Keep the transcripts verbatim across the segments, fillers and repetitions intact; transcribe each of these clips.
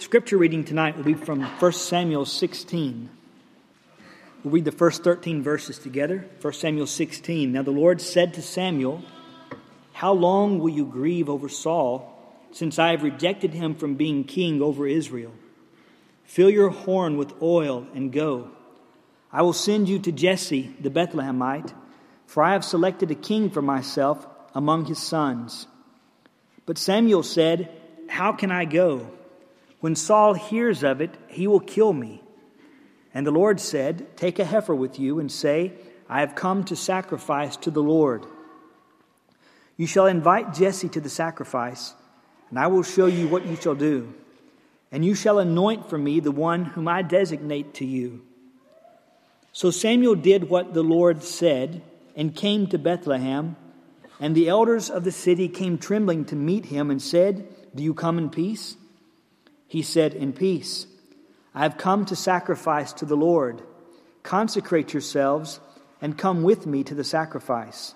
Scripture reading tonight will be from First Samuel sixteen. We'll read the first thirteen verses together. First Samuel sixteen. Now the Lord said to Samuel, "How long will you grieve over Saul, since I have rejected him from being king over Israel? Fill your horn with oil and go. I will send you to Jesse the Bethlehemite, for I have selected a king for myself among his sons." But Samuel said, "How can I go? When Saul hears of it, he will kill me." And the Lord said, "Take a heifer with you and say, 'I have come to sacrifice to the Lord.' You shall invite Jesse to the sacrifice, and I will show you what you shall do. And you shall anoint for me the one whom I designate to you." So Samuel did what the Lord said and came to Bethlehem. And the elders of the city came trembling to meet him and said, "Do you come in peace?" He said, "In peace. I have come to sacrifice to the Lord. Consecrate yourselves and come with me to the sacrifice."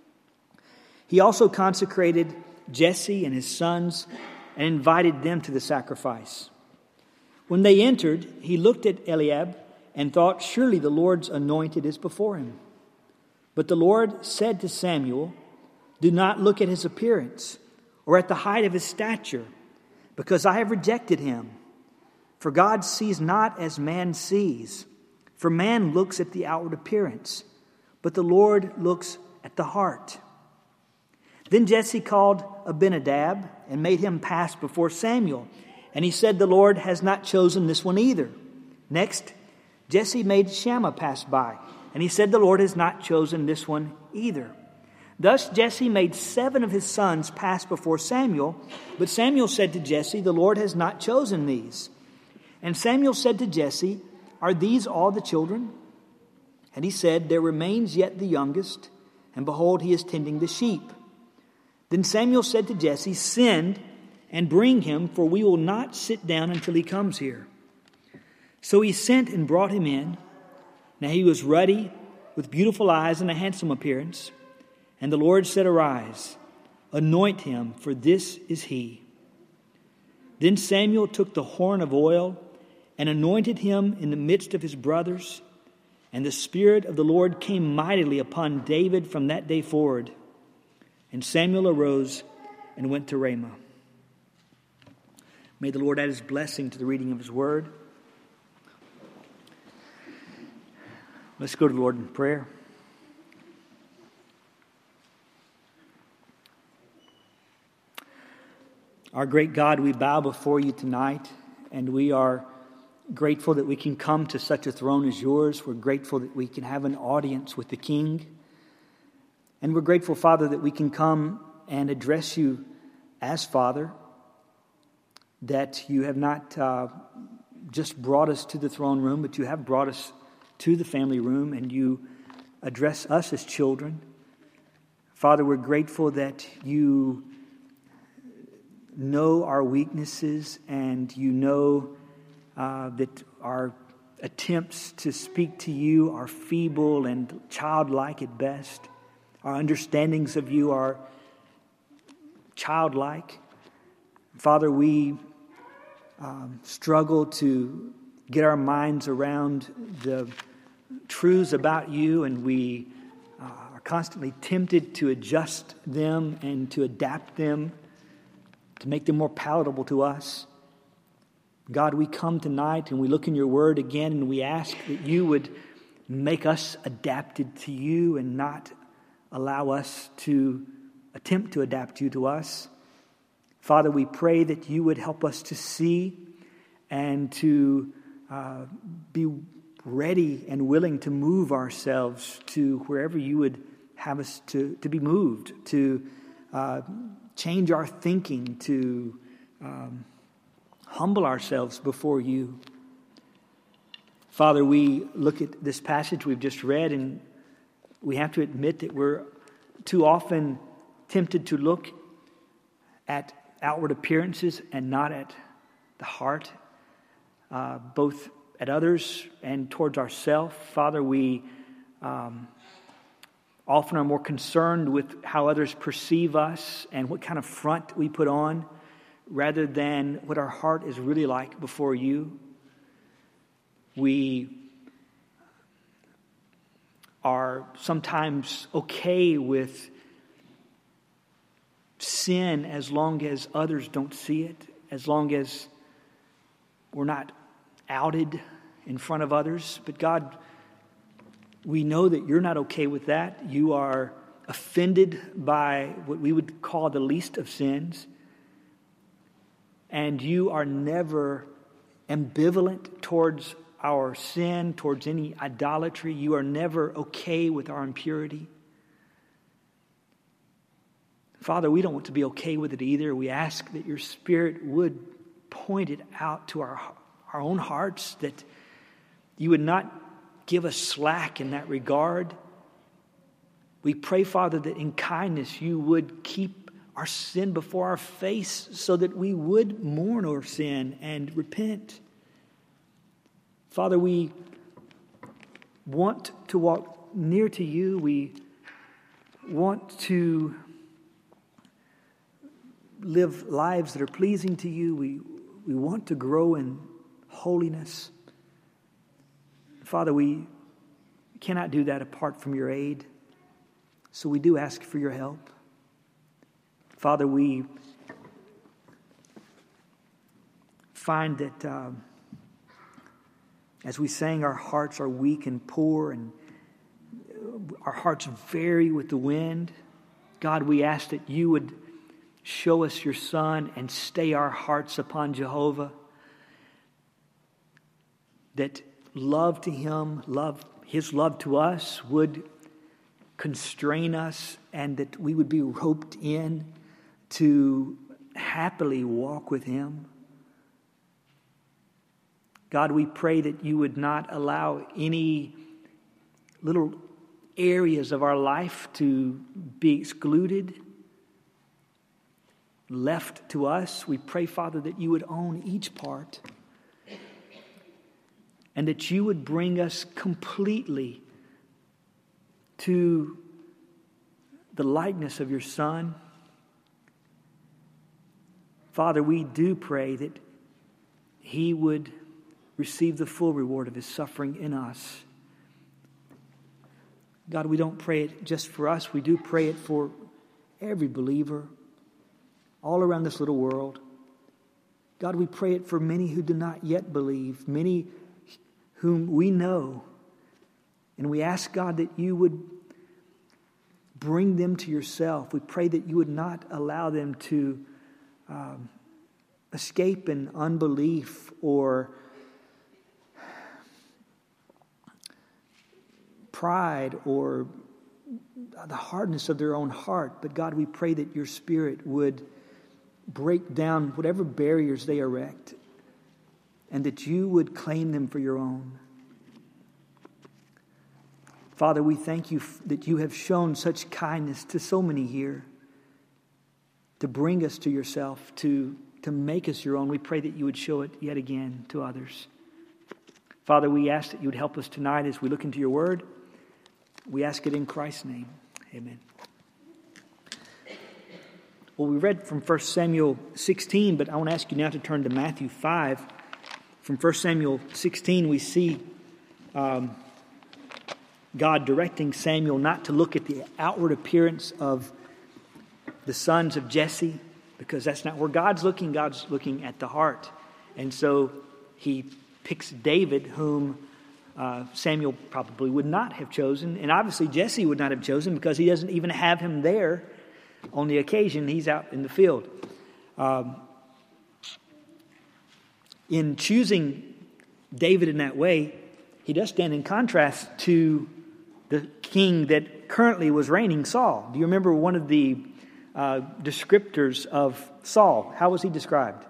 He also consecrated Jesse and his sons and invited them to the sacrifice. When they entered, he looked at Eliab and thought, "Surely the Lord's anointed is before him." But the Lord said to Samuel, "Do not look at his appearance or at the height of his stature, because I have rejected him. For God sees not as man sees. For man looks at the outward appearance, but the Lord looks at the heart." Then Jesse called Abinadab and made him pass before Samuel. And he said, "The Lord has not chosen this one either." Next, Jesse made Shammah pass by. And he said, "The Lord has not chosen this one either." Thus Jesse made seven of his sons pass before Samuel. But Samuel said to Jesse, "The Lord has not chosen these." And Samuel said to Jesse, "Are these all the children?" And he said, "There remains yet the youngest, and behold, he is tending the sheep." Then Samuel said to Jesse, "Send and bring him, for we will not sit down until he comes here." So he sent and brought him in. Now he was ruddy, with beautiful eyes and a handsome appearance. And the Lord said, "Arise, anoint him, for this is he." Then Samuel took the horn of oil and anointed him in the midst of his brothers. And the Spirit of the Lord came mightily upon David from that day forward. And Samuel arose and went to Ramah. May the Lord add his blessing to the reading of his word. Let's go to the Lord in prayer. Our great God, we bow before you tonight, and we are grateful that we can come to such a throne as yours. We're grateful that we can have an audience with the King. And we're grateful, Father, that we can come and address you as Father, that you have not uh, just brought us to the throne room, but you have brought us to the family room, and you address us as children. Father, we're grateful that you know our weaknesses, and you know uh, that our attempts to speak to you are feeble and childlike at best. Our understandings of you are childlike. Father, we um, struggle to get our minds around the truths about you, and we uh, are constantly tempted to adjust them and to adapt them to make them more palatable to us. God, we come tonight and we look in your word again, and we ask that you would make us adapted to you and not allow us to attempt to adapt you to us. Father, we pray that you would help us to see and to uh, be ready and willing to move ourselves to wherever you would have us to, to be moved, to uh, change our thinking, to um, humble ourselves before you. Father, we look at this passage we've just read, and we have to admit that we're too often tempted to look at outward appearances and not at the heart, uh, both at others and towards ourselves. Father, we um, often are more concerned with how others perceive us and what kind of front we put on, rather than what our heart is really like before you. We are sometimes okay with sin as long as others don't see it, as long as we're not outed in front of others. But God, we know that you're not okay with that. You are offended by what we would call the least of sins. And you are never ambivalent towards our sin, towards any idolatry. You are never okay with our impurity. Father, we don't want to be okay with it either. We ask that your Spirit would point it out to our, our own hearts, that you would not give us slack in that regard. We pray, Father, that in kindness you would keep our sin before our face so that we would mourn our sin and repent. Father, we want to walk near to you. We want to live lives that are pleasing to you. We, we want to grow in holiness. Father, we cannot do that apart from your aid. So we do ask for your help. Father, we find that uh, as we sang, our hearts are weak and poor, and our hearts vary with the wind. God, we ask that you would show us your Son and stay our hearts upon Jehovah. That love to him, love, his love to us would constrain us, and that we would be roped in to happily walk with him. God, we pray that you would not allow any little areas of our life to be excluded, left to us. We pray, Father, that you would own each part, and that you would bring us completely to the likeness of your Son. Father, we do pray that he would receive the full reward of his suffering in us. God, we don't pray it just for us. We do pray it for every believer all around this little world. God, we pray it for many who do not yet believe, many whom we know. And we ask, God, that you would bring them to yourself. We pray that you would not allow them to um, escape in unbelief or pride or the hardness of their own heart. But God, we pray that your Spirit would break down whatever barriers they erect, and that you would claim them for your own. Father, we thank you that you have shown such kindness to so many here, to bring us to yourself, to, to make us your own. We pray that you would show it yet again to others. Father, we ask that you would help us tonight as we look into your word. We ask it in Christ's name. Amen. Well, we read from First Samuel sixteen, but I want to ask you now to turn to Matthew five. From First Samuel sixteen, we see um, God directing Samuel not to look at the outward appearance of the sons of Jesse, because that's not where God's looking. God's looking at the heart. And so he picks David, whom uh, Samuel probably would not have chosen. And obviously Jesse would not have chosen, because he doesn't even have him there on the occasion. He's out in the field. Um, in choosing David in that way, he does stand in contrast to the king that currently was reigning, Saul. Do you remember one of the uh, descriptors of Saul? How was he described?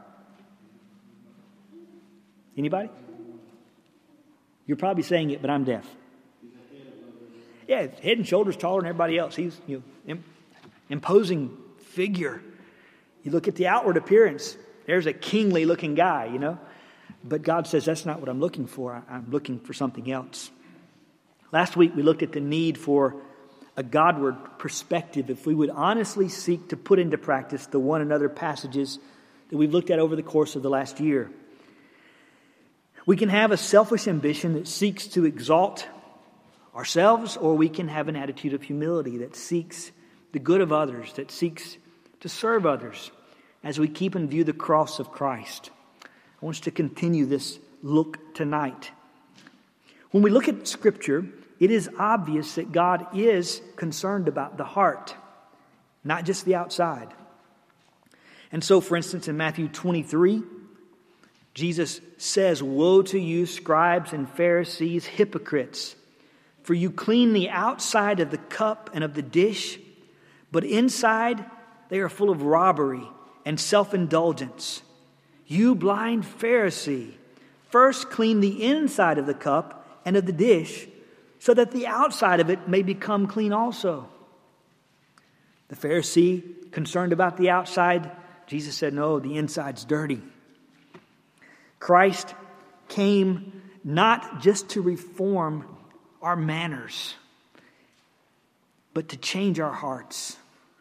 Anybody? You're probably saying it, but I'm deaf. Yeah, head and shoulders taller than everybody else. He's, you know, imposing figure. You look at the outward appearance, there's a kingly looking guy, you know. But God says, that's not what I'm looking for. I'm looking for something else. Last week we looked at the need for a Godward perspective. If we would honestly seek to put into practice the one another passages that we've looked at over the course of the last year. We can have a selfish ambition that seeks to exalt ourselves, or we can have an attitude of humility that seeks the good of others, that seeks to serve others as we keep in view the cross of Christ. I want us to continue this look tonight. When we look at Scripture, it is obvious that God is concerned about the heart, not just the outside. And so, for instance, in Matthew twenty-three, Jesus says, "Woe to you, scribes and Pharisees, hypocrites! For you clean the outside of the cup and of the dish, but inside they are full of robbery and self-indulgence. You blind Pharisee, first clean the inside of the cup and of the dish, so that the outside of it may become clean also." The Pharisee, concerned about the outside, Jesus said, "No, the inside's dirty." Christ came not just to reform our manners, but to change our hearts.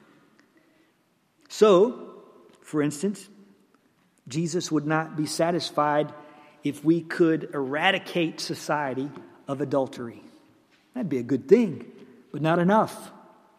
So, for instance, Jesus would not be satisfied if we could eradicate society of adultery. That'd be a good thing, but not enough.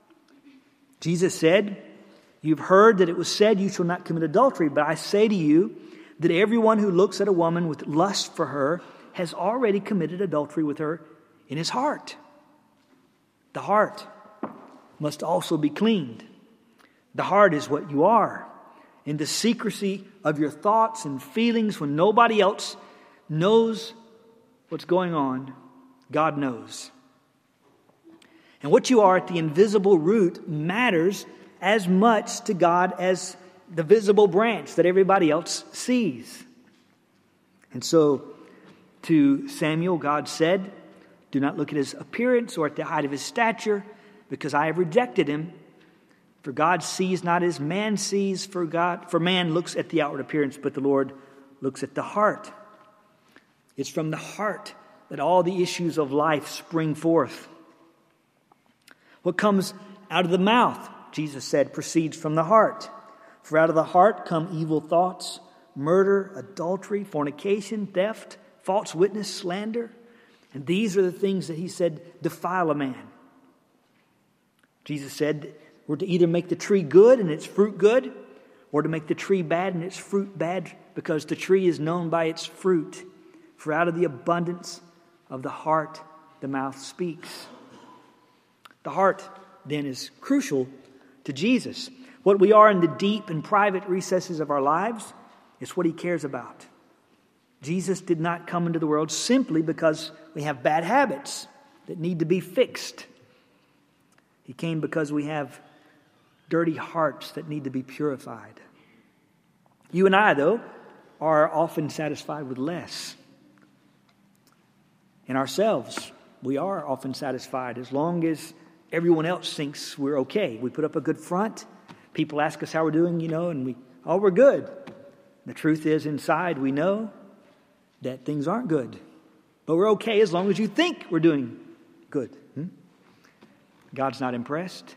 Jesus said, "You've heard that it was said, 'You shall not commit adultery,' but I say to you that everyone who looks at a woman with lust for her has already committed adultery with her in his heart." The heart must also be cleaned. The heart is what you are. In the secrecy of your thoughts and feelings, when nobody else knows what's going on, God knows. And what you are at the invisible root matters as much to God as the visible branch that everybody else sees. And so to Samuel, God said, "Do not look at his appearance or at the height of his stature, because I have rejected him. For God sees not as man sees, for God, for man looks at the outward appearance, but the Lord looks at the heart." It's from the heart that all the issues of life spring forth. What comes out of the mouth, Jesus said, proceeds from the heart. For out of the heart come evil thoughts, murder, adultery, fornication, theft, false witness, slander. And these are the things that he said defile a man. Jesus said we're to either make the tree good and its fruit good, or to make the tree bad and its fruit bad, because the tree is known by its fruit. For out of the abundance of the heart, the mouth speaks. The heart, then, is crucial to Jesus. What we are in the deep and private recesses of our lives is what he cares about. Jesus did not come into the world simply because we have bad habits that need to be fixed. He came because we have dirty hearts that need to be purified. You and I, though, are often satisfied with less. In ourselves, we are often satisfied as long as everyone else thinks we're okay. We put up a good front. People ask us how we're doing, you know, and we, oh, we're good. The truth is, inside we know that things aren't good. But we're okay as long as you think we're doing good. Hmm? God's not impressed.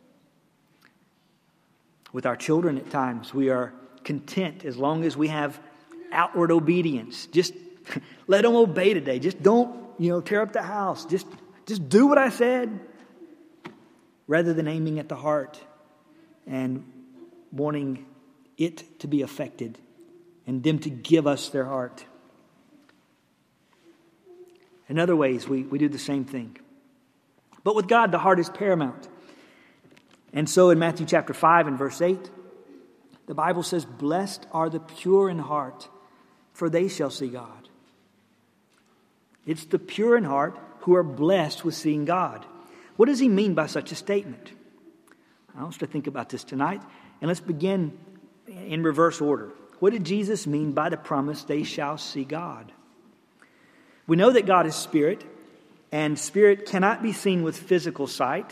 With our children at times, we are content as long as we have outward obedience. Just let them obey today. Just don't, you know, tear up the house. Just, just do what I said. Rather than aiming at the heart and wanting it to be affected and them to give us their heart. In other ways, we, we do the same thing. But with God, the heart is paramount. And so in Matthew chapter five and verse eight, the Bible says, "Blessed are the pure in heart, for they shall see God." It's the pure in heart who are blessed with seeing God. What does he mean by such a statement? I want us to think about this tonight. And let's begin in reverse order. What did Jesus mean by the promise, "They shall see God"? We know that God is spirit, and spirit cannot be seen with physical sight.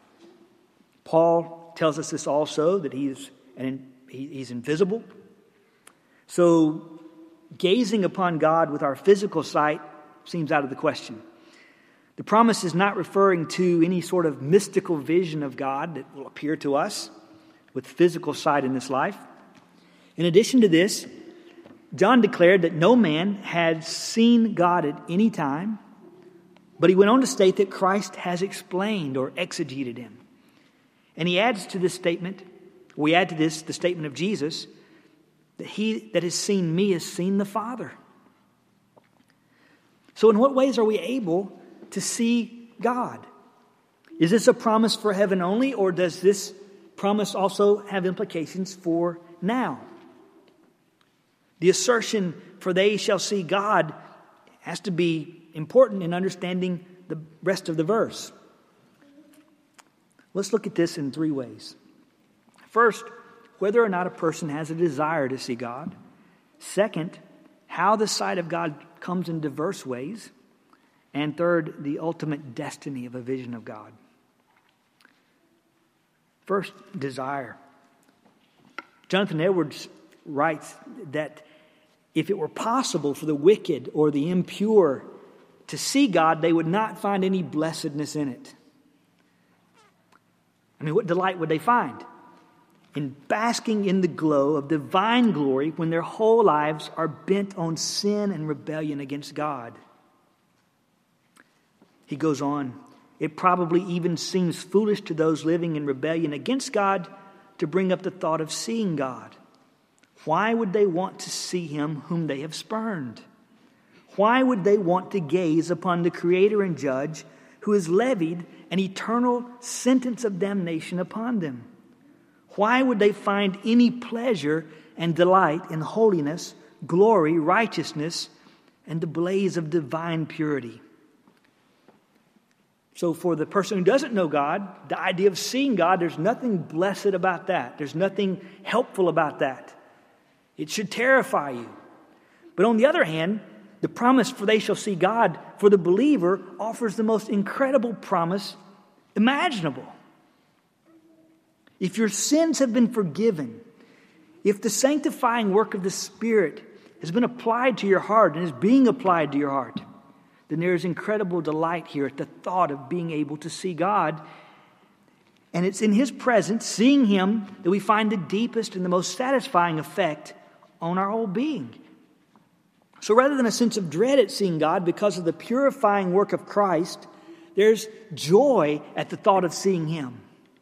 Paul tells us this also, that he is, and he's invisible. So gazing upon God with our physical sight seems out of the question. The promise is not referring to any sort of mystical vision of God that will appear to us with physical sight in this life. In addition to this, John declared that no man had seen God at any time, but he went on to state that Christ has explained or exegeted him. And he adds to this statement, we add to this the statement of Jesus, that he that has seen me has seen the Father. So in what ways are we able to see God? Is this a promise for heaven only, or does this promise also have implications for now? The assertion, for they shall see God, has to be important in understanding the rest of the verse. Let's look at this in three ways. First, whether or not a person has a desire to see God. Second, how the sight of God comes in diverse ways. And third, the ultimate destiny of a vision of God. First, desire. Jonathan Edwards writes that if it were possible for the wicked or the impure to see God, they would not find any blessedness in it. I mean, what delight would they find? In basking in the glow of divine glory when their whole lives are bent on sin and rebellion against God. He goes on, it probably even seems foolish to those living in rebellion against God to bring up the thought of seeing God. Why would they want to see him whom they have spurned? Why would they want to gaze upon the Creator and Judge who has levied an eternal sentence of damnation upon them? Why would they find any pleasure and delight in holiness, glory, righteousness, and the blaze of divine purity? So for the person who doesn't know God, the idea of seeing God, there's nothing blessed about that. There's nothing helpful about that. It should terrify you. But on the other hand, the promise for they shall see God for the believer offers the most incredible promise imaginable. If your sins have been forgiven, if the sanctifying work of the Spirit has been applied to your heart and is being applied to your heart, then there is incredible delight here at the thought of being able to see God. And it's in His presence, seeing Him, that we find the deepest and the most satisfying effect on our whole being. So rather than a sense of dread at seeing God because of the purifying work of Christ, there's joy at the thought of seeing Him.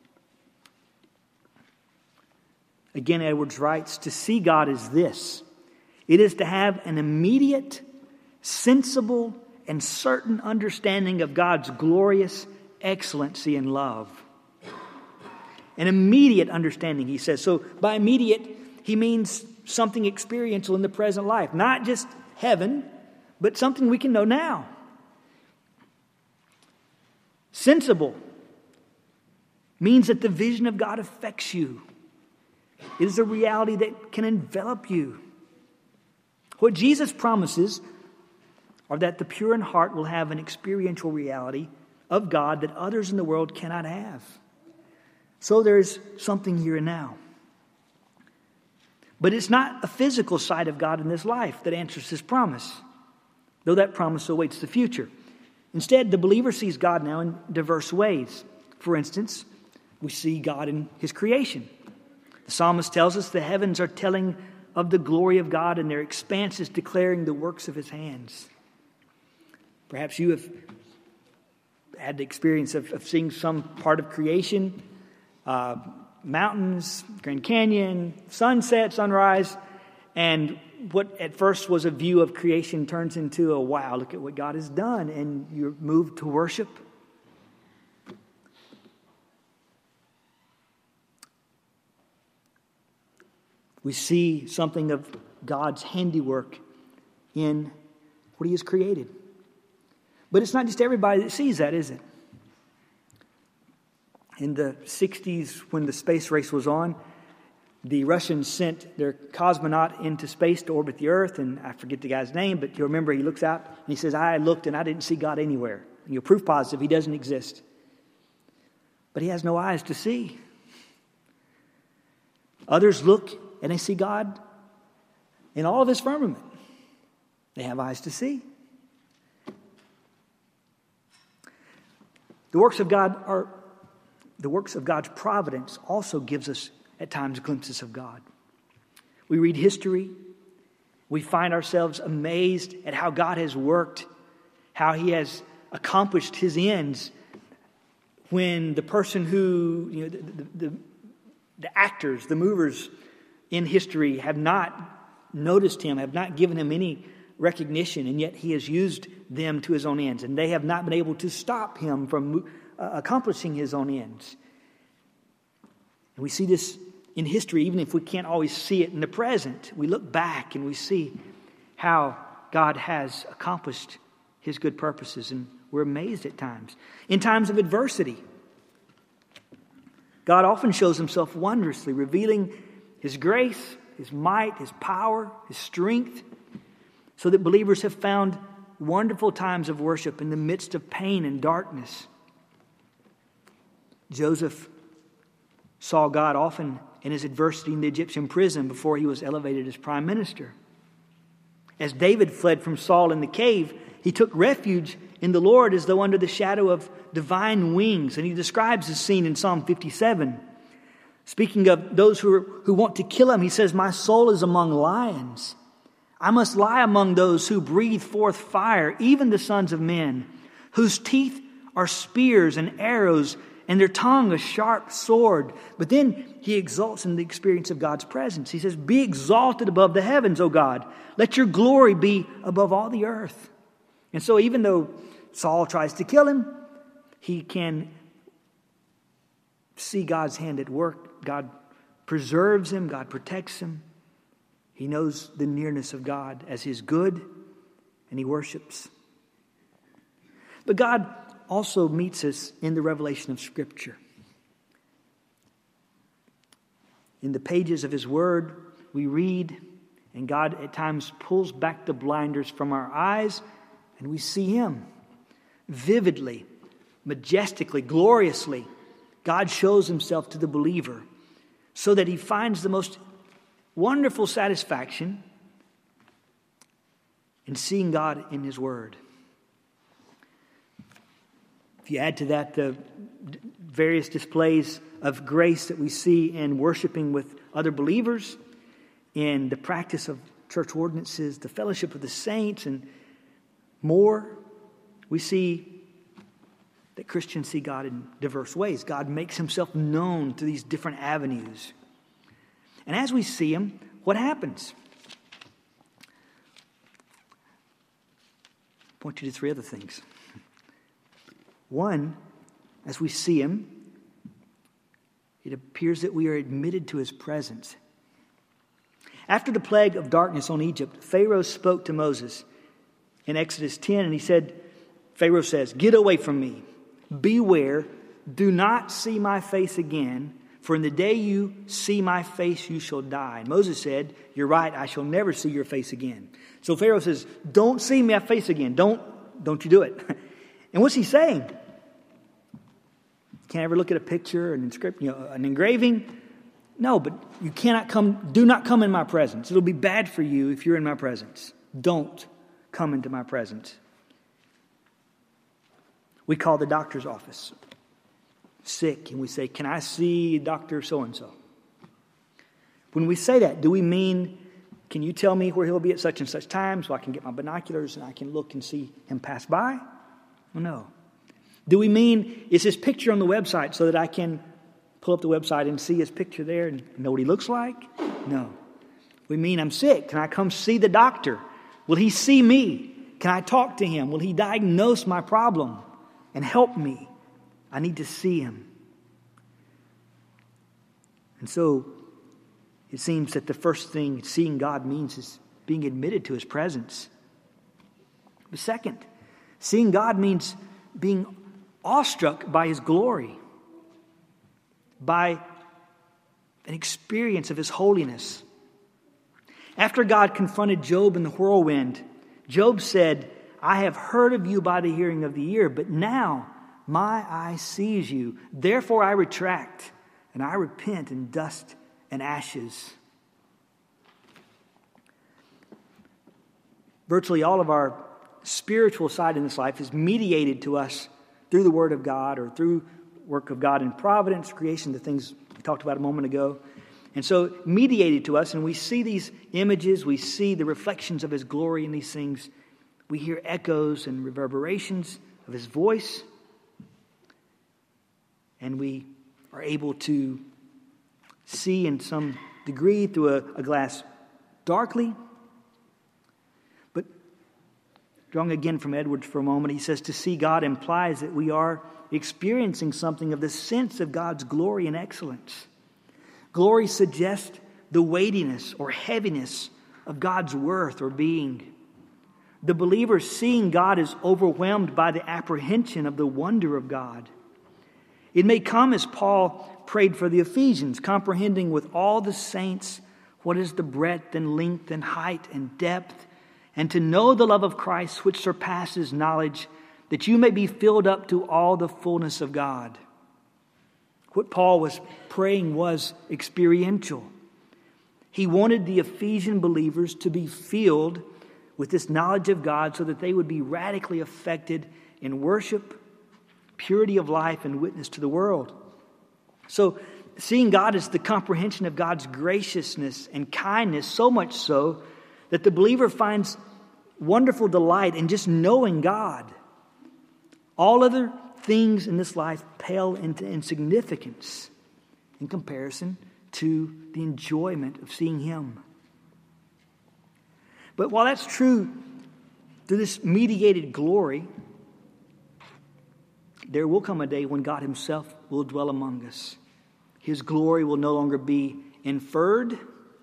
Again, Edwards writes, to see God is this. It is to have an immediate, sensible, and certain understanding of God's glorious excellency and love. An immediate understanding, he says. So by immediate, he means something experiential in the present life. Not just heaven, but something we can know now. Sensible means that the vision of God affects you. It is a reality that can envelop you. What Jesus promises are that the pure in heart will have an experiential reality of God that others in the world cannot have. So there's something here and now. But it's not a physical side of God in this life that answers His promise, though that promise awaits the future. Instead, the believer sees God now in diverse ways. For instance, we see God in His creation. The psalmist tells us the heavens are telling of the glory of God and their expanses declaring the works of His hands. Perhaps you have had the experience of, of seeing some part of creation, uh, mountains, Grand Canyon, sunset, sunrise, and what at first was a view of creation turns into a wow, look at what God has done, and you're moved to worship. We see something of God's handiwork in what He has created. But it's not just everybody that sees that, is it? In the sixties, when the space race was on, the Russians sent their cosmonaut into space to orbit the Earth, and I forget the guy's name, but you remember he looks out and he says, I looked and I didn't see God anywhere. And you're proof positive He doesn't exist. But he has no eyes to see. Others look and they see God in all of His firmament. They have eyes to see. The works of God are the works of God's providence also gives us at times glimpses of God. We read history. We find ourselves amazed at how God has worked, how He has accomplished His ends when the person who, you know, the, the, the, the actors, the movers in history have not noticed Him, have not given Him any recognition, and yet He has used them to His own ends, and they have not been able to stop Him from uh, accomplishing His own ends. And we see this in history, even if we can't always see it in the present. We look back and we see how God has accomplished His good purposes, and we're amazed at times. In times of adversity, God often shows Himself wondrously, revealing His grace, His might, His power, His strength, so that believers have found wonderful times of worship in the midst of pain and darkness. Joseph saw God often in his adversity in the Egyptian prison before he was elevated as prime minister. As David fled from Saul in the cave, he took refuge in the Lord as though under the shadow of divine wings. And he describes this scene in Psalm fifty-seven. Speaking of those who, are, who want to kill him, he says, "My soul is among lions. I must lie among those who breathe forth fire, even the sons of men, whose teeth are spears and arrows, and their tongue a sharp sword." But then he exalts in the experience of God's presence. He says, "Be exalted above the heavens, O God. Let your glory be above all the earth." And so even though Saul tries to kill him, he can see God's hand at work. God preserves him. God protects him. He knows the nearness of God as his good, and he worships. But God also meets us in the revelation of Scripture. In the pages of His Word, we read, and God at times pulls back the blinders from our eyes, and we see Him vividly, majestically, gloriously. God shows Himself to the believer so that he finds the most wonderful satisfaction in seeing God in His Word. If you add to that the various displays of grace that we see in worshiping with other believers, in the practice of church ordinances, the fellowship of the saints, and more, we see that Christians see God in diverse ways. God makes Himself known through these different avenues. And as we see Him, what happens? I'll point you to three other things. One, as we see Him, it appears that we are admitted to His presence. After the plague of darkness on Egypt, Pharaoh spoke to Moses in Exodus ten, and he said, Pharaoh says, "Get away from me. Beware, do not see my face again, for in the day you see my face, you shall die." And Moses said, "You're right, I shall never see your face again." So Pharaoh says, "Don't see my face again. Don't, don't you do it." And what's he saying? Can't ever look at a picture, an inscription, you know, an engraving? No, but you cannot come, do not come in my presence. It'll be bad for you if you're in my presence. Don't come into my presence. We call the doctor's office sick and we say, "Can I see Doctor So-and-so?" When we say that, do we mean, "Can you tell me where he'll be at such and such time so I can get my binoculars and I can look and see him pass by?" Well, no. Do we mean, "Is his picture on the website so that I can pull up the website and see his picture there and know what he looks like?" No. We mean, "I'm sick. Can I come see the doctor? Will he see me? Can I talk to him? Will he diagnose my problem and help me? I need to see him." And so it seems that the first thing seeing God means is being admitted to His presence. The second, seeing God means being awestruck by His glory, by an experience of His holiness. After God confronted Job in the whirlwind, Job said, "I have heard of you by the hearing of the ear, but now my eye sees you. Therefore I retract, and I repent in dust and ashes." Virtually all of our spiritual side in this life is mediated to us through the Word of God or through work of God in providence, creation, the things we talked about a moment ago. And so mediated to us, and we see these images, we see the reflections of His glory in these things. We hear echoes and reverberations of His voice. And we are able to see in some degree through a, a glass darkly. But drawing again from Edwards for a moment, he says to see God implies that we are experiencing something of the sense of God's glory and excellence. Glory suggests the weightiness or heaviness of God's worth or being. The believer seeing God is overwhelmed by the apprehension of the wonder of God. It may come as Paul prayed for the Ephesians, comprehending with all the saints what is the breadth and length and height and depth, and to know the love of Christ which surpasses knowledge, that you may be filled up to all the fullness of God. What Paul was praying was experiential. He wanted the Ephesian believers to be filled with this knowledge of God so that they would be radically affected in worship, purity of life, and witness to the world. So, seeing God is the comprehension of God's graciousness and kindness, so much so that the believer finds wonderful delight in just knowing God. All other things in this life pale into insignificance in comparison to the enjoyment of seeing Him. But while that's true through this mediated glory, there will come a day when God Himself will dwell among us. His glory will no longer be inferred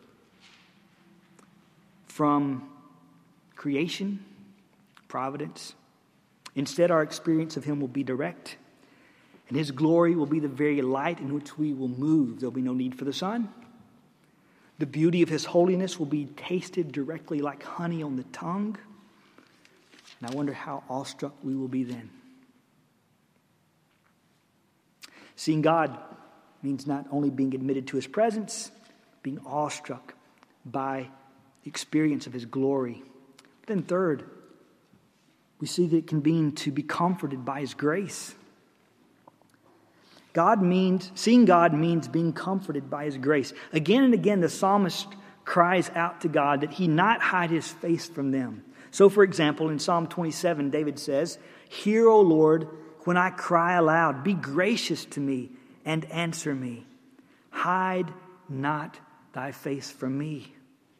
from creation, providence. Instead, our experience of Him will be direct, and His glory will be the very light in which we will move. There will be no need for the sun. The beauty of His holiness will be tasted directly like honey on the tongue. And I wonder how awestruck we will be then. Seeing God means not only being admitted to His presence, being awestruck by the experience of His glory. Then third, we see that it can mean to be comforted by His grace. God means, seeing God means being comforted by His grace. Again and again, the psalmist cries out to God that He not hide His face from them. So, for example, in Psalm twenty-seven, David says, "Hear, O Lord, when I cry aloud. Be gracious to me and answer me. Hide not thy face from me."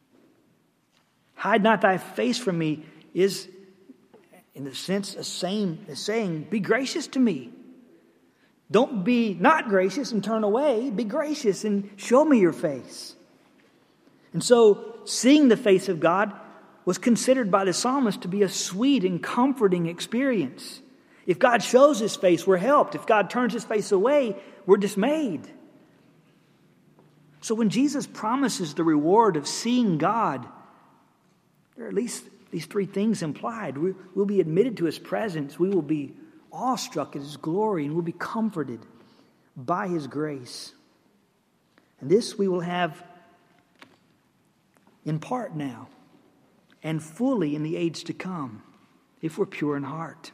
Hide not thy face from me is, in a sense, a same as saying, be gracious to me. Don't be not gracious and turn away. Be gracious and show me your face. And so, seeing the face of God was considered by the psalmist to be a sweet and comforting experience. If God shows His face, we're helped. If God turns His face away, we're dismayed. So when Jesus promises the reward of seeing God, there are at least these three things implied. We, we'll be admitted to His presence. We will be awestruck at His glory, and we'll be comforted by His grace. And this we will have in part now and fully in the age to come if we're pure in heart.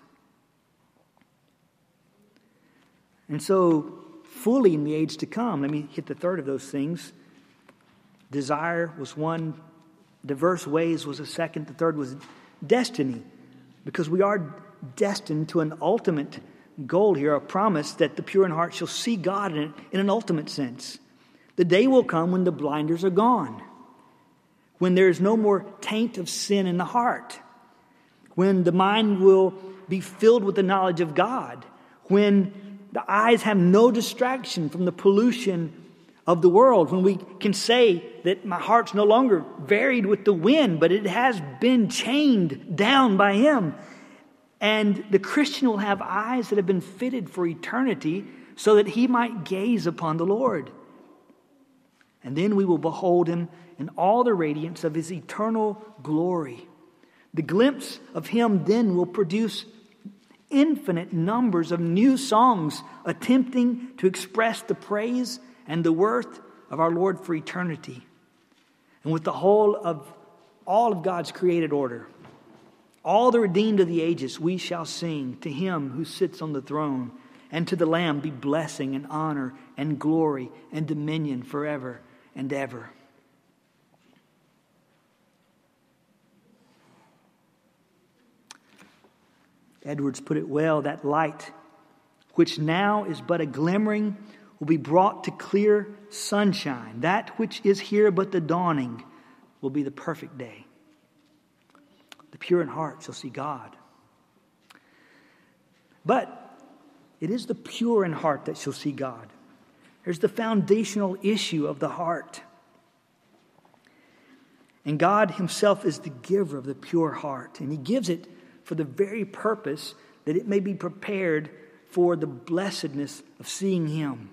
And so, fully in the age to come, let me hit the third of those things. Desire was one, diverse ways was a second, the third was destiny. Because we are destined to an ultimate goal here, a promise that the pure in heart shall see God in, in an ultimate sense. The day will come when the blinders are gone, when there is no more taint of sin in the heart, when the mind will be filled with the knowledge of God, when the eyes have no distraction from the pollution of the world, when we can say that my heart's no longer varied with the wind, but it has been chained down by Him. And the Christian will have eyes that have been fitted for eternity so that he might gaze upon the Lord. And then we will behold Him in all the radiance of His eternal glory. The glimpse of Him then will produce infinite numbers of new songs attempting to express the praise and the worth of our Lord for eternity. And with the whole of all of God's created order, all the redeemed of the ages, we shall sing to Him who sits on the throne, and to the Lamb be blessing and honor and glory and dominion forever and ever. Edwards put it well, that light, which now is but a glimmering, will be brought to clear sunshine. That which is here but the dawning will be the perfect day. The pure in heart shall see God. But it is the pure in heart that shall see God. There's the foundational issue of the heart. And God himself is the giver of the pure heart. And he gives it for the very purpose that it may be prepared for the blessedness of seeing him.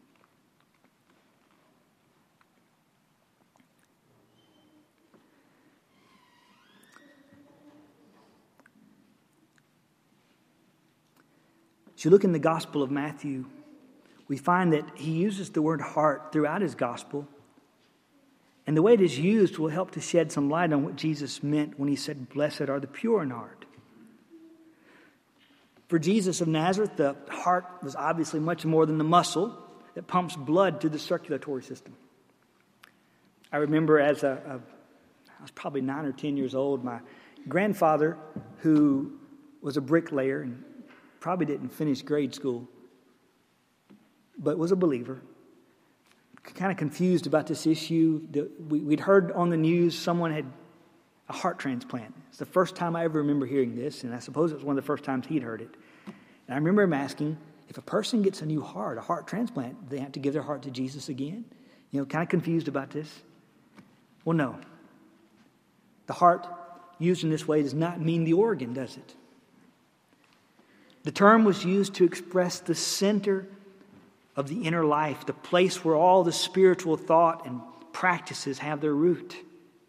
As you look in the Gospel of Matthew, we find that he uses the word heart throughout his Gospel. And the way it is used will help to shed some light on what Jesus meant when he said, "Blessed are the pure in heart." For Jesus of Nazareth, the heart was obviously much more than the muscle that pumps blood through the circulatory system. I remember as a, a I was probably nine or ten years old, my grandfather, who was a bricklayer and probably didn't finish grade school, but was a believer, kind of confused about this issue. We'd heard on the news someone had a heart transplant. It's the first time I ever remember hearing this, and I suppose it was one of the first times he'd heard it. And I remember him asking, if a person gets a new heart, a heart transplant, do they have to give their heart to Jesus again? You know, kind of confused about this. Well, no. The heart used in this way does not mean the organ, does it? The term was used to express the center of the inner life, the place where all the spiritual thought and practices have their root.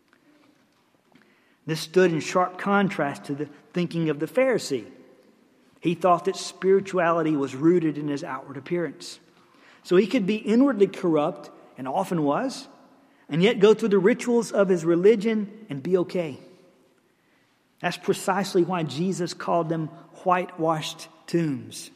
This stood in sharp contrast to the thinking of the Pharisee. He thought that spirituality was rooted in his outward appearance. So he could be inwardly corrupt, and often was, and yet go through the rituals of his religion and be okay. That's precisely why Jesus called them whitewashed tombs.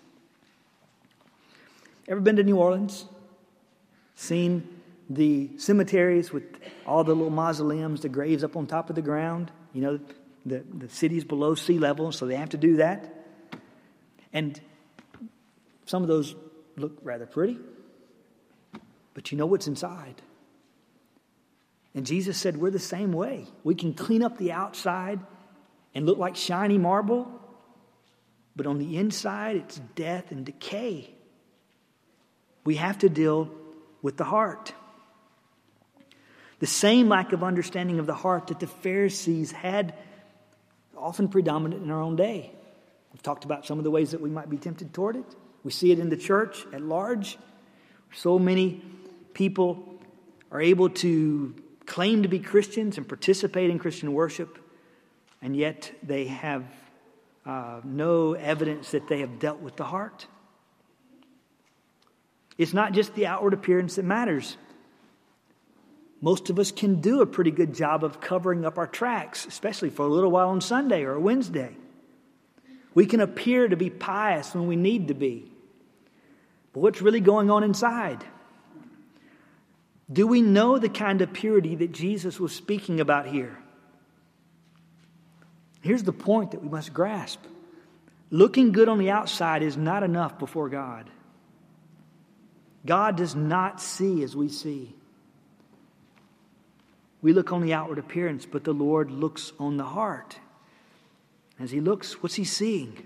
Ever been to New Orleans? Seen the cemeteries with all the little mausoleums, the graves up on top of the ground? You know, the, the city's below sea level, so they have to do that. And some of those look rather pretty. But you know what's inside. And Jesus said we're the same way. We can clean up the outside and look like shiny marble, but on the inside it's death and decay. We have to deal with the heart. The same lack of understanding of the heart that the Pharisees had often predominant in our own day. We've talked about some of the ways that we might be tempted toward it. We see it in the church at large. So many people are able to claim to be Christians and participate in Christian worship, and yet they have uh, no evidence that they have dealt with the heart. It's not just the outward appearance that matters. Most of us can do a pretty good job of covering up our tracks, especially for a little while on Sunday or Wednesday. We can appear to be pious when we need to be. But what's really going on inside? Do we know the kind of purity that Jesus was speaking about here? Here's the point that we must grasp. Looking good on the outside is not enough before God. God does not see as we see. We look on the outward appearance, but the Lord looks on the heart. As He looks, what's He seeing?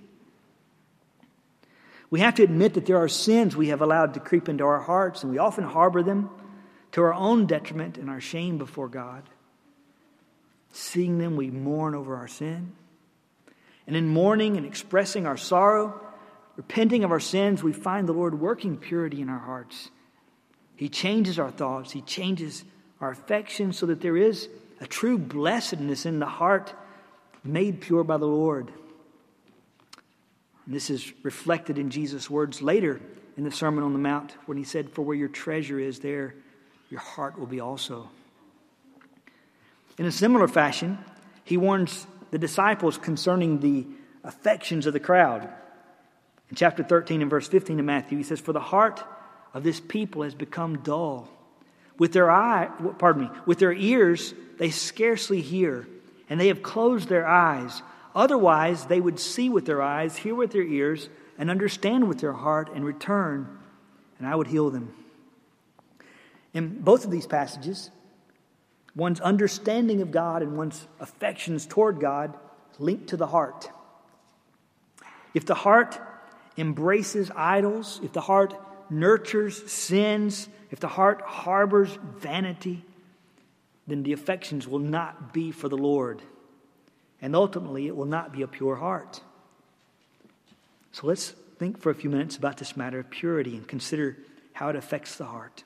We have to admit that there are sins we have allowed to creep into our hearts, and we often harbor them to our own detriment and our shame before God. Seeing them, we mourn over our sin. And in mourning and expressing our sorrow, repenting of our sins, we find the Lord working purity in our hearts. He changes our thoughts. He changes our affections so that there is a true blessedness in the heart made pure by the Lord. And this is reflected in Jesus' words later in the Sermon on the Mount when He said, "For where your treasure is, there your heart will be also." In a similar fashion, He warns the disciples concerning the affections of the crowd. In chapter thirteen and verse fifteen of Matthew, He says, "For the heart of this people has become dull. With their eye, pardon me, with their ears they scarcely hear, and they have closed their eyes. Otherwise they would see with their eyes, hear with their ears, and understand with their heart, and return, and I would heal them. In both of these passages, one's understanding of God and one's affections toward God linked to the heart. If the heart embraces idols, if the heart nurtures sins, if the heart harbors vanity, then the affections will not be for the Lord. And ultimately, it will not be a pure heart. So let's think for a few minutes about this matter of purity and consider how it affects the heart.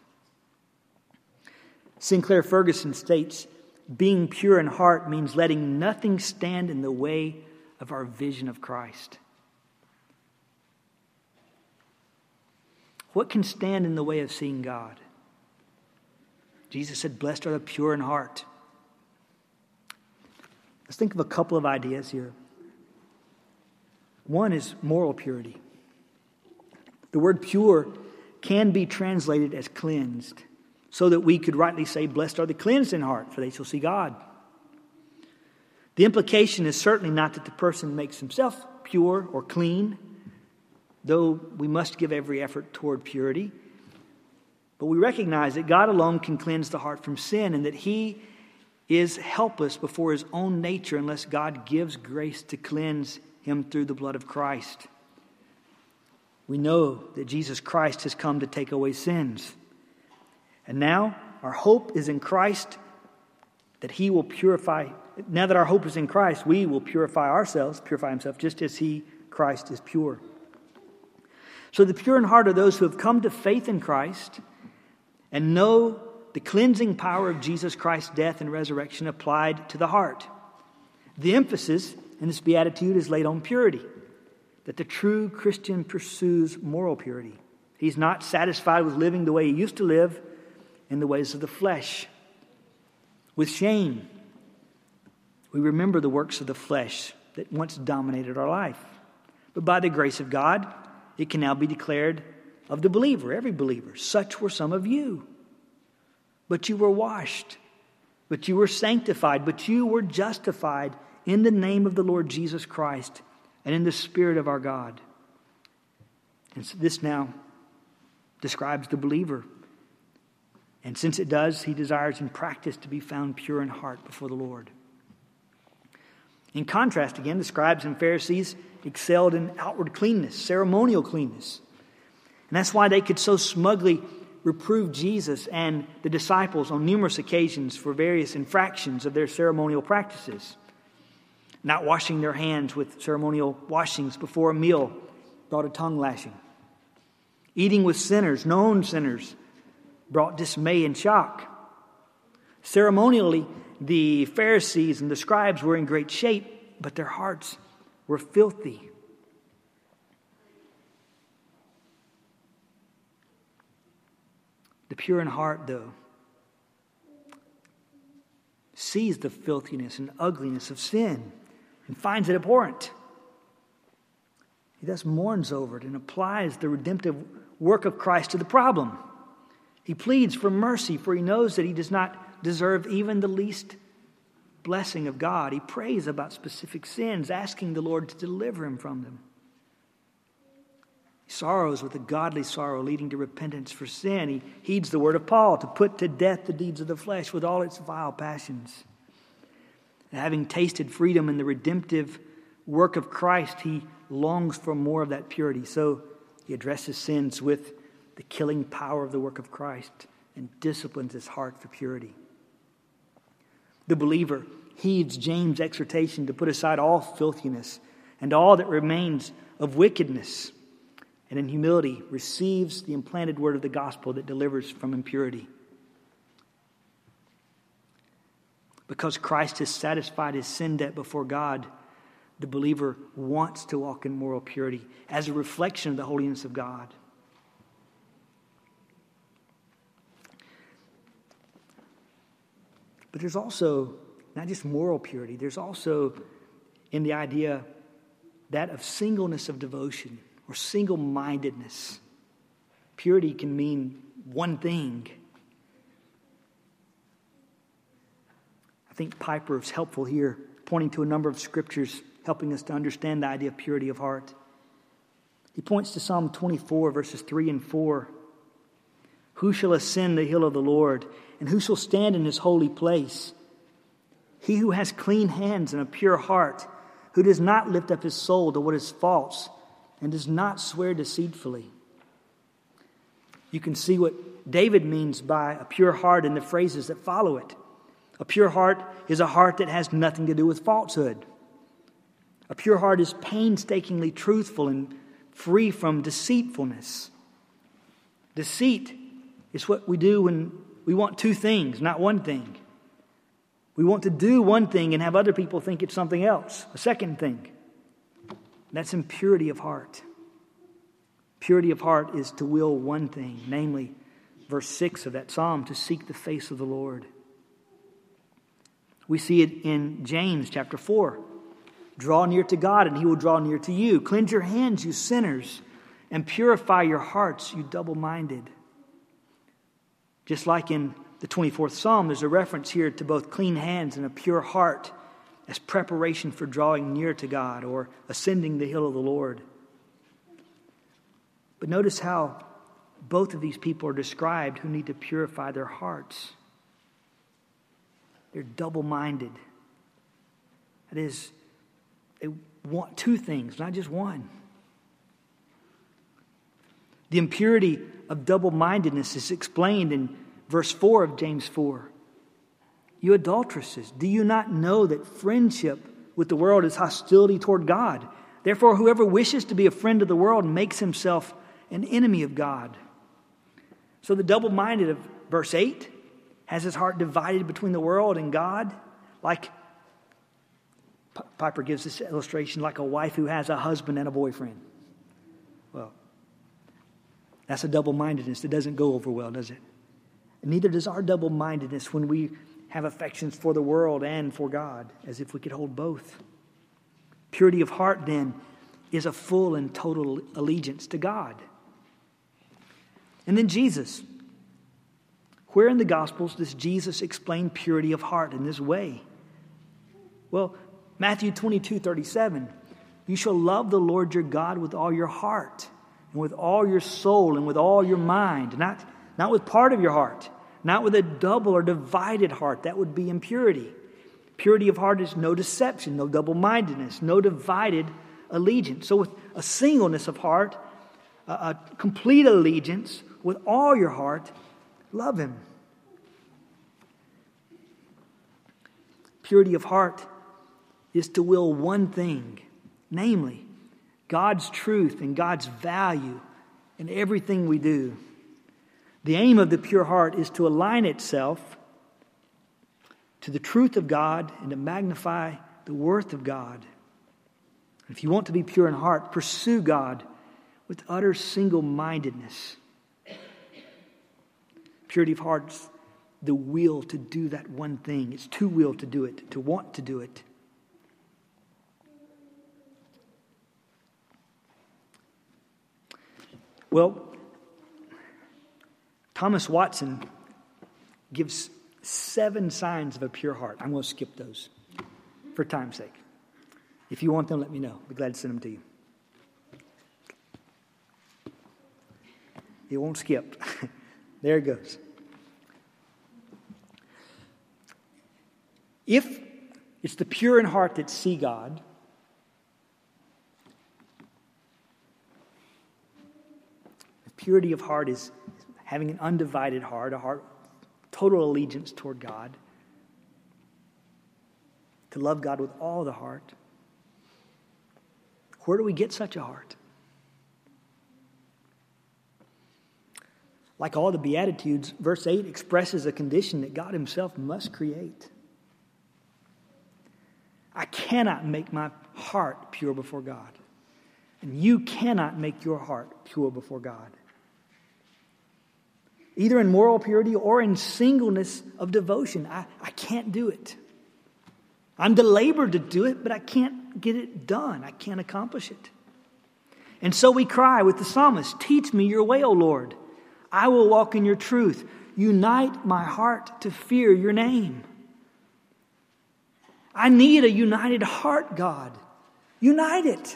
Sinclair Ferguson states, being pure in heart means letting nothing stand in the way of our vision of Christ. What can stand in the way of seeing God? Jesus said, blessed are the pure in heart. Let's think of a couple of ideas here. One is moral purity. The word pure can be translated as cleansed, so that we could rightly say, blessed are the cleansed in heart, for they shall see God. The implication is certainly not that the person makes himself pure or clean, though we must give every effort toward purity. But we recognize that God alone can cleanse the heart from sin, and that He is helpless before His own nature unless God gives grace to cleanse him through the blood of Christ. We know that Jesus Christ has come to take away sins. And now our hope is in Christ, that He will purify. Now that our hope is in Christ, we will purify ourselves, purify Himself, just as He, Christ, is pure. So the pure in heart are those who have come to faith in Christ and know the cleansing power of Jesus Christ's death and resurrection applied to the heart. The emphasis in this beatitude is laid on purity, that the true Christian pursues moral purity. He's not satisfied with living the way he used to live in the ways of the flesh. With shame, we remember the works of the flesh that once dominated our life. But by the grace of God, it can now be declared of the believer, every believer, such were some of you. But you were washed, but you were sanctified, but you were justified in the name of the Lord Jesus Christ and in the Spirit of our God. And so this now describes the believer. And since it does, he desires in practice to be found pure in heart before the Lord. In contrast, again, the scribes and Pharisees excelled in outward cleanness, ceremonial cleanness. And that's why they could so smugly reprove Jesus and the disciples on numerous occasions for various infractions of their ceremonial practices. Not washing their hands with ceremonial washings before a meal brought a tongue lashing. Eating with sinners, known sinners, brought dismay and shock. Ceremonially, the Pharisees and the scribes were in great shape, but their hearts were filthy. The pure in heart, though, sees the filthiness and ugliness of sin and finds it abhorrent. He thus mourns over it and applies the redemptive work of Christ to the problem. He pleads for mercy, for he knows that he does not deserve even the least blessing of God. He prays about specific sins, asking the Lord to deliver him from them. He sorrows with a godly sorrow leading to repentance for sin. He heeds the word of Paul to put to death the deeds of the flesh with all its vile passions. And having tasted freedom in the redemptive work of Christ, he longs for more of that purity. So he addresses sins with the killing power of the work of Christ and disciplines his heart for purity. The believer heeds James' exhortation to put aside all filthiness and all that remains of wickedness, and in humility receives the implanted word of the gospel that delivers from impurity. Because Christ has satisfied his sin debt before God, the believer wants to walk in moral purity as a reflection of the holiness of God. But there's also not just moral purity, there's also in the idea that of singleness of devotion or single-mindedness. Purity can mean one thing. think Piper is helpful here, pointing to a number of scriptures, helping us to understand the idea of purity of heart. He points to Psalm twenty-four, verses three and four. Who shall ascend the hill of the Lord, and who shall stand in his holy place? He who has clean hands and a pure heart, who does not lift up his soul to what is false, and does not swear deceitfully. You can see what David means by a pure heart in the phrases that follow it. A pure heart is a heart that has nothing to do with falsehood. A pure heart is painstakingly truthful and free from deceitfulness. Deceit is what we do when we want two things, not one thing. We want to do one thing and have other people think it's something else, a second thing. That's impurity of heart. Purity of heart is to will one thing, namely, verse six of that psalm, to seek the face of the Lord. We see it in James chapter four. Draw near to God and he will draw near to you. Cleanse your hands, you sinners, and purify your hearts, you double-minded. Just like in the twenty-fourth Psalm, there's a reference here to both clean hands and a pure heart as preparation for drawing near to God or ascending the hill of the Lord. But notice how both of these people are described who need to purify their hearts. They're double-minded. That is, they want two things, not just one. The impurity of double-mindedness is explained in verse four of James four. You adulteresses, do you not know that friendship with the world is hostility toward God? Therefore, whoever wishes to be a friend of the world makes himself an enemy of God. So the double-minded of verse eight has his heart divided between the world and God, like Piper gives this illustration, like a wife who has a husband and a boyfriend. Well, that's a double-mindedness that doesn't go over well, does it? And neither does our double-mindedness when we have affections for the world and for God, as if we could hold both. Purity of heart, then, is a full and total allegiance to God. And then Jesus. Where in the Gospels does Jesus explain purity of heart in this way? Well, Matthew twenty-two thirty-seven. You shall love the Lord your God with all your heart and with all your soul and with all your mind. Not, not with part of your heart. Not with a double or divided heart. That would be impurity. Purity of heart is no deception, no double-mindedness, no divided allegiance. So with a singleness of heart, a, a complete allegiance with all your heart, love Him. Purity of heart is to will one thing, namely, God's truth and God's value in everything we do. The aim of the pure heart is to align itself to the truth of God and to magnify the worth of God. If you want to be pure in heart, pursue God with utter single-mindedness. Purity of heart is the will to do that one thing. It's to will to do it, to want to do it. Well, Thomas Watson gives seven signs of a pure heart. I'm going to skip those for time's sake. If you want them, let me know. I'll be glad to send them to you. It won't skip. There it goes. If it's the pure in heart that see God, the purity of heart is having an undivided heart, a heart, total allegiance toward God, to love God with all the heart. Where do we get such a heart? Like all the Beatitudes, verse eight expresses a condition that God Himself must create. I cannot make my heart pure before God. And you cannot make your heart pure before God. Either in moral purity or in singleness of devotion. I, I can't do it. I'm belabored to do it, but I can't get it done. I can't accomplish it. And so we cry with the psalmist, teach me your way, O Lord. I will walk in your truth. Unite my heart to fear your name. I need a united heart, God. Unite it.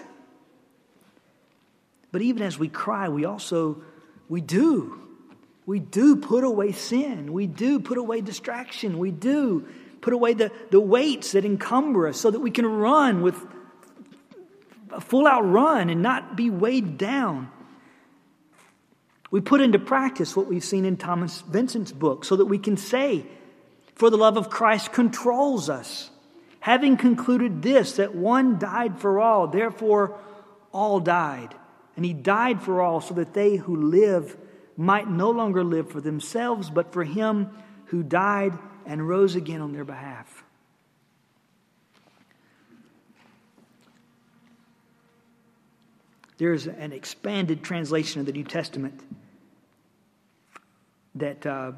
But even as we cry, we also, we do. We do put away sin. We do put away distraction. We do put away the, the weights that encumber us so that we can run with a full-out run and not be weighed down. We put into practice what we've seen in Thomas Vincent's book so that we can say, for the love of Christ controls us. Having concluded this, that one died for all, therefore all died. And he died for all so that they who live might no longer live for themselves, but for him who died and rose again on their behalf. There's an expanded translation of the New Testament that uh,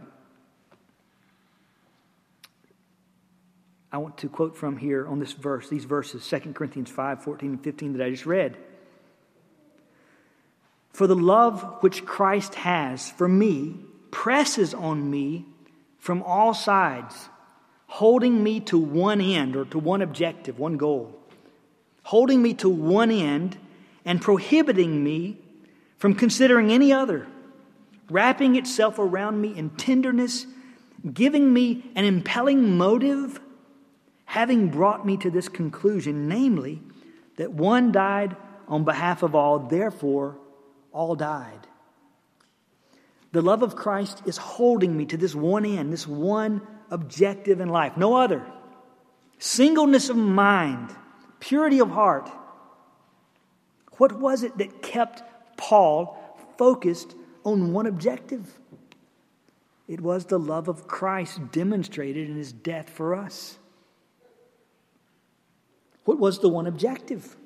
I want to quote from here on this verse, these verses, Second Corinthians five, fourteen and fifteen that I just read. For the love which Christ has for me presses on me from all sides, holding me to one end or to one objective, one goal. Holding me to one end and prohibiting me from considering any other, wrapping itself around me in tenderness, giving me an impelling motive, having brought me to this conclusion, namely, that one died on behalf of all, therefore all died. The love of Christ is holding me to this one end, this one objective in life, no other. Singleness of mind, purity of heart. What was it that kept Paul focused on one objective? It was the love of Christ demonstrated in his death for us. What was the one objective?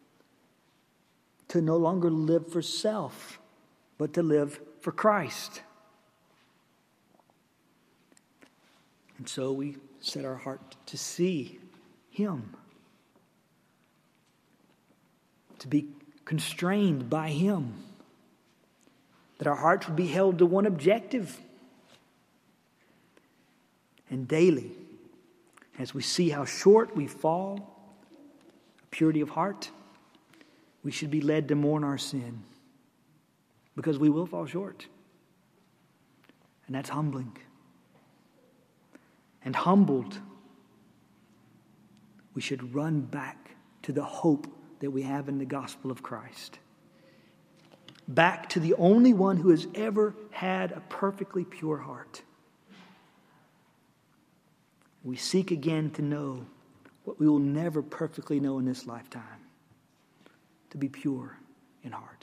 To no longer live for self, but to live for Christ. And so we set our heart to see Him, to be constrained by Him, that our hearts would be held to one objective. And daily, as we see how short we fall, purity of heart, we should be led to mourn our sin, because we will fall short. And that's humbling. And humbled, we should run back to the hope that we have in the gospel of Christ. Back to the only one who has ever had a perfectly pure heart. We seek again to know what we will never perfectly know in this lifetime. To be pure in heart.